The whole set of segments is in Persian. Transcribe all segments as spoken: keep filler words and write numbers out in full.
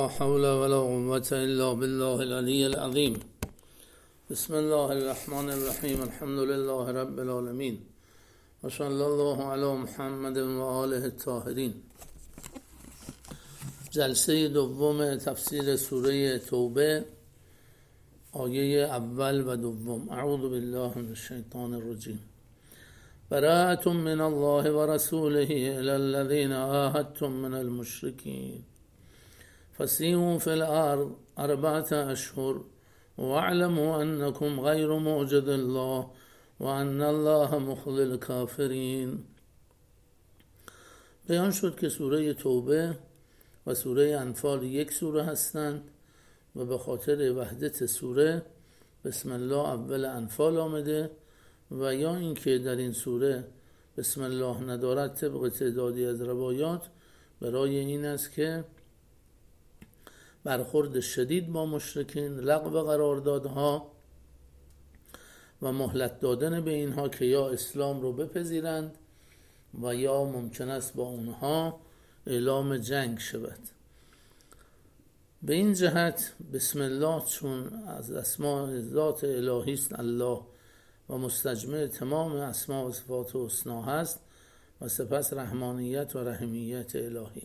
لا حول ولا قوة إلا بالله العلي العظيم. بسم الله الرحمن الرحیم. الحمد لله رب العالمین و صلی الله علی محمد و آله الطاهرین. جلسه دوم تفسیر سوره توبه، آیه اول و دوم. اعوذ بالله من الشیطان الرجیم. براءة من الله و رسوله الی الذین عاهدتم من المشرکین فسیحوا فی الارض اربعة اشهر واعلموا انکم غیر معجز الله و ان الله مخزی الکافرین. بیان شد که سوره توبه و سوره انفال یک سوره هستند و به خاطر وحدت سوره بسم الله اول انفال آمده و یا اینکه در این سوره بسم الله ندارد طبق تعدادی از روایات برای این است که برخورد شدید با مشرکین، لغو قراردادها و مهلت دادن به اینها که یا اسلام رو بپذیرند و یا ممکن است با اونها اعلام جنگ شود. به این جهت بسم الله چون از اسماء ذات الهی است الله و مستجمع تمام اسماء و صفات حسنا هست و سپس رحمانیت و رحیمیت الهی،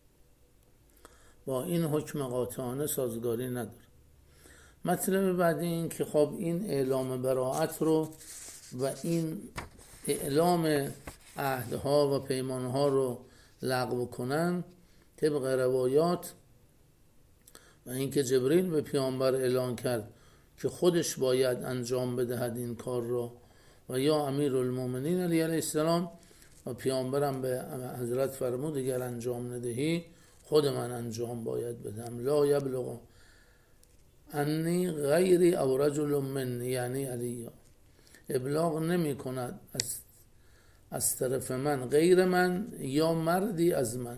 با این حکم قاطعانه سازگاری نداره. مطلب بعدی این که خب این اعلام براءت رو و این اعلام عهدها و پیمانها رو لغو کنن طبق روایات و اینکه جبریل به پیامبر اعلان کرد که خودش باید انجام بدهد این کار رو و یا امیرالمومنین علیه السلام و پیامبرم به حضرت فرمود اگر انجام ندهی خود من انجام باید بدم. لا یبلغ انی غیری او رجل من، یعنی علی ابلاغ نمی کند از از طرف من غیر من یا مردی از من،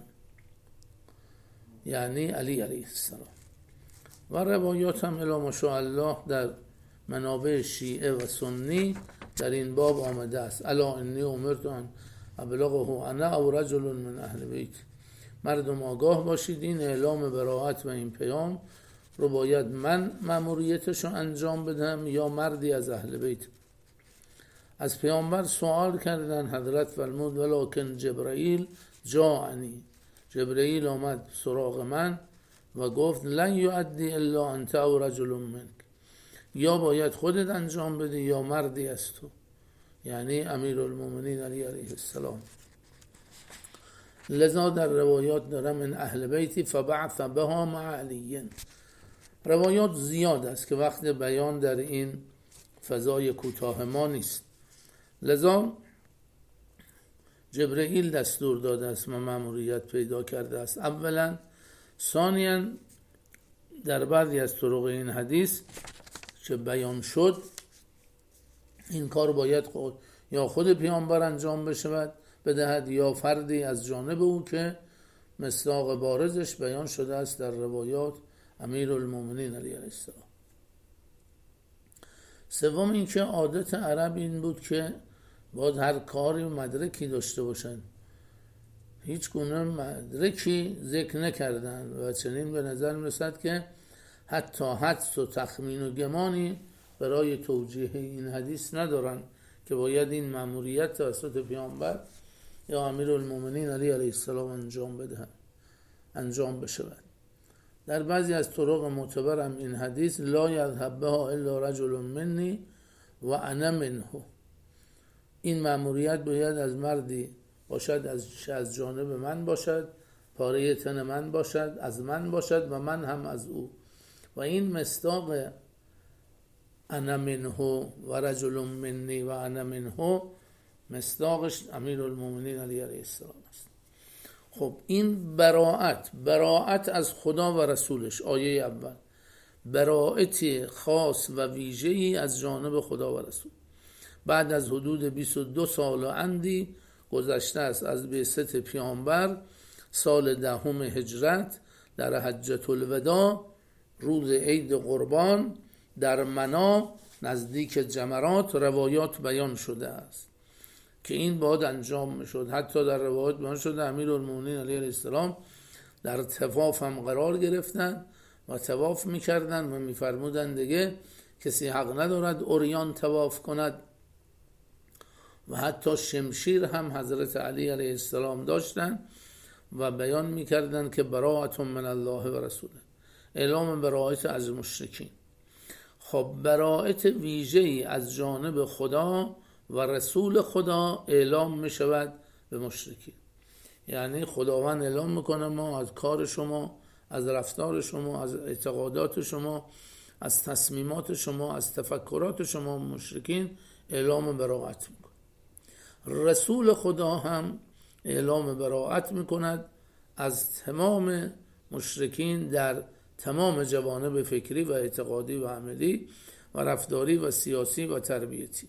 یعنی علی علیه السلام. و روایات هم الی ماشاءالله در منابع شیعه و سنی در این باب آمده است. الا انی امرت ان ابلغه انا او رجل من اهل بیت. مردم آگاه باشید این اعلام براءت و این پیام رو باید من مأموریتش رو انجام بدم یا مردی از اهل بیت. از پیامبر سوال کردن، حضرت فرمود ولکن جبرائیل جاءنی، جبرائیل آمد سراغ من و گفت لن یؤدی الا انت او رجل منک، یا باید خودت انجام بدی یا مردی از تو، یعنی امیرالمومنین علی علیه السلام. لذا در روایات دارم من اهل بیتی فبعث بها مع علی. روایات زیاد است که وقت بیان در این فضای کوتاه ما نیست. لذا جبرئیل دستور داده است و مأموریت پیدا کرده است اولا. ثانیاً در بعضی از طرق این حدیث که بیان شد این کار باید خود یا خود پیامبر انجام بشود بدهد یا فردی از جانب او که مصداق بارزش بیان شده است در روایات امیرالمومنین علیه السلام. سوم این که عادت عرب این بود که باید هر کاری مدرکی داشته باشند، هیچ گونه مدرکی ذکر نکردن و چنین به نظر میرسد که حتی حدس و تخمین و گمانی برای توجیه این حدیث ندارن که باید این مأموریت توسط پیامبر یا امیرالمومنین علیه السلام انجام بدهند انجام بشود. در بعضی از طرق معتبر هم این حدیث لا یذهب بها الا رجل منی و انا منه، این مأموریت باید از مردی باشد از از جانب من باشد، پاره تن من باشد، از من باشد و من هم از او. و این مصداق انا منه و رجل منی و انا منه مصداقش امیرالمومنین علیه السلام است. خب این براءت براءت از خدا و رسولش، آیه اول براءتی خاص و ویژه‌ای از جانب خدا و رسول. بعد از حدود بیست و دو سال و اندی گذشته است از بعثت پیامبر، سال دهم هجرت در حجة الوداع روز عید قربان در منا نزدیک جمرات روایات بیان شده است که این باید انجام میشد. حتی در روایات بیان شده امیرالمومنین علیه السلام در طواف هم قرار گرفتن و طواف میکردن و میفرمودن دیگه کسی حق ندارد عریان طواف کند و حتی شمشیر هم حضرت علی علیه السلام داشتن و بیان میکردن که براءت من الله و رسوله، اعلام براءت از مشرکین. خب براءت ویژه‌ای از جانب خدا و رسول خدا اعلام میشود به مشرکین، یعنی خداوند اعلام میکنه ما از کار شما، از رفتار شما، از اعتقادات شما، از تصمیمات شما، از تفکرات شما مشرکین اعلام براءت میکنه. رسول خدا هم اعلام براءت میکند از تمام مشرکین در تمام جوانب فکری و اعتقادی و عملی و رفتاری و سیاسی و تربیتی.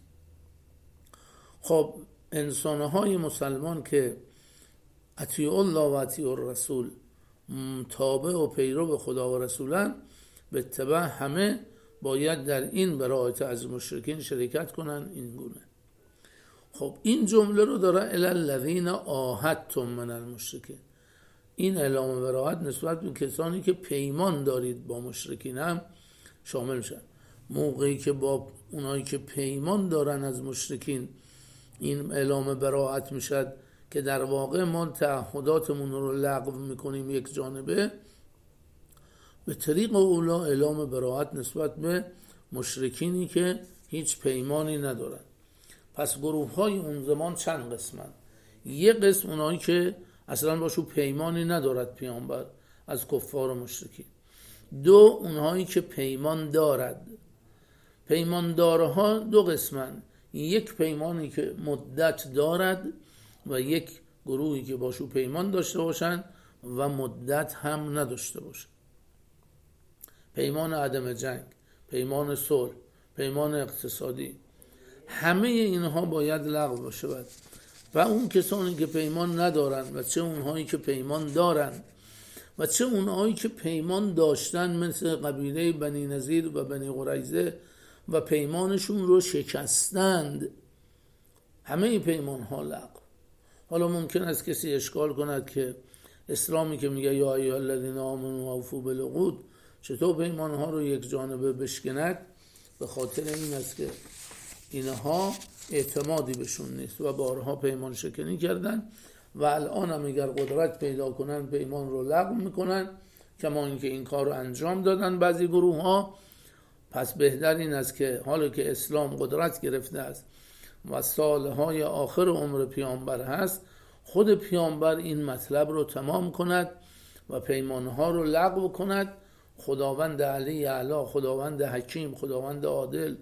خب انسانهای مسلمان که اطیع الله و اطیع الرسول تابع و پیرو خدا و رسولن، به اتباع همه باید در این براءت از مشرکین شرکت کنن. این گونه خب این جمله رو داره الی الذین عاهدتم من المشرکین، این اعلام براءت نسبت به کسانی که پیمان دارید با مشرکین هم شامل شد. موقعی که با اونایی که پیمان دارن از مشرکین این اعلام براءت میشد که در واقع ما تعهداتمون رو لغو میکنیم یک جانبه، به طریق اولا اعلام براءت نسبت به مشرکینی که هیچ پیمانی ندارن. پس گروه های اون زمان چند قسمن؟ یک قسم اونایی که اصلا باشو پیمانی ندارد پیامبر از کفار و مشرکین. دو اونهایی که پیمان دارد. پیمان دارها دو قسمن، یک پیمانی که مدت دارد و یک گروهی که باشو پیمان داشته باشن و مدت هم نداشته باشن. پیمان عدم جنگ، پیمان صلح، پیمان اقتصادی، همه اینها باید لغو بشه. و اون کسانی که پیمان ندارن و چه اونهایی که پیمان دارن و چه اونهایی که پیمان داشتن مثل قبیله بنی نضیر و بنی قریظه و پیمانشون رو شکستند، همه این پیمان ها لغو. حالا ممکن است کسی اشکال کند که اسلامی که میگه یا ایها الذین آمنوا اوفوا بالعقود چطور پیمان ها رو یک جانبه بشکند؟ به خاطر این است که اینها اعتمادی بهشون نیست و بارها پیمان شکنی کردن و الان هم اگر قدرت پیدا کنن پیمان رو لغو میکنن، کما اینکه این کار رو انجام دادن بعضی گروه ها. پس بهتر این است که حالا که اسلام قدرت گرفته است و سالهای آخر عمر پیامبر هست، خود پیامبر این مطلب رو تمام کند و پیمانها رو لغو کند. خداوند علی اعلی، خداوند حکیم، خداوند عادل،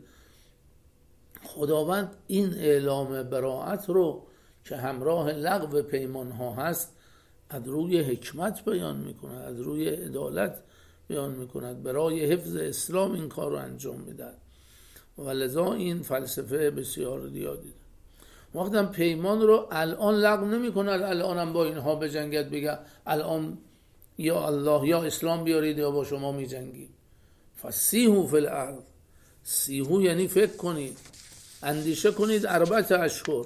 خداوند این اعلام براءت رو که همراه لغو پیمانها هست از روی حکمت بیان میکند، از روی عدالت بیان میکند، برای حفظ اسلام این کار رو انجام میدهد و لذا این فلسفه بسیار زیادی داره. وقتی پیمان رو الان لغو نمیکند، الان هم با اینها بجنگد، بگه الان یا الله یا اسلام بیارید یا با شما میجنگیم. فسیحوا فی الارض، سیحو یعنی فکر کنید، اندیشه کنید، اربعه اشهر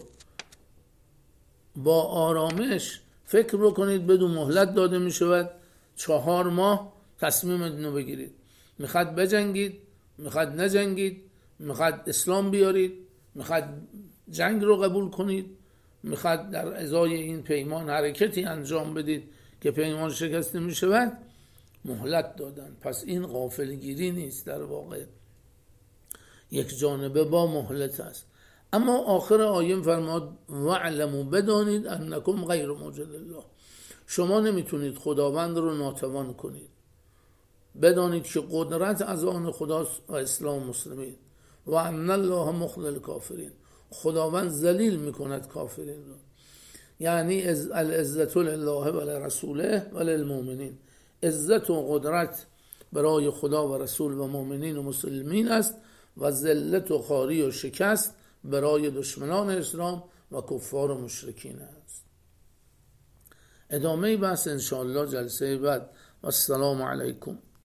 با آرامش فکر بکنید، بدون مهلت داده می شود، چهار ماه تصمیم رو بگیرید. میخواد بجنگید، میخواد نجنگید، میخواد اسلام بیارید، میخواد جنگ رو قبول کنید، میخواد در ازای این پیمان حرکتی انجام بدید که پیمان شکسته می شود، مهلت دادن. پس این غافلگیری نیست، در واقع یک جانبه با مهلت است. اما آخر آیه فرماد وعلموا، بدانید انکم غیر موجد الله، شما نمیتونید خداوند رو ناتوان کنید. بدانید که قدرت از آن خداست و اسلام مسلمین. و ان الله مخذل الکافرین، خداوند ذلیل میکند کافرین رو. یعنی العزت لله و لرسوله و للمؤمنین، عزت و قدرت برای خدا و رسول و مؤمنین و مسلمین است و ذلت و خواری و شکست برای دشمنان اسلام و کفار و مشرکین است. ادامه بحث انشاءالله جلسه بعد. و السلام علیکم.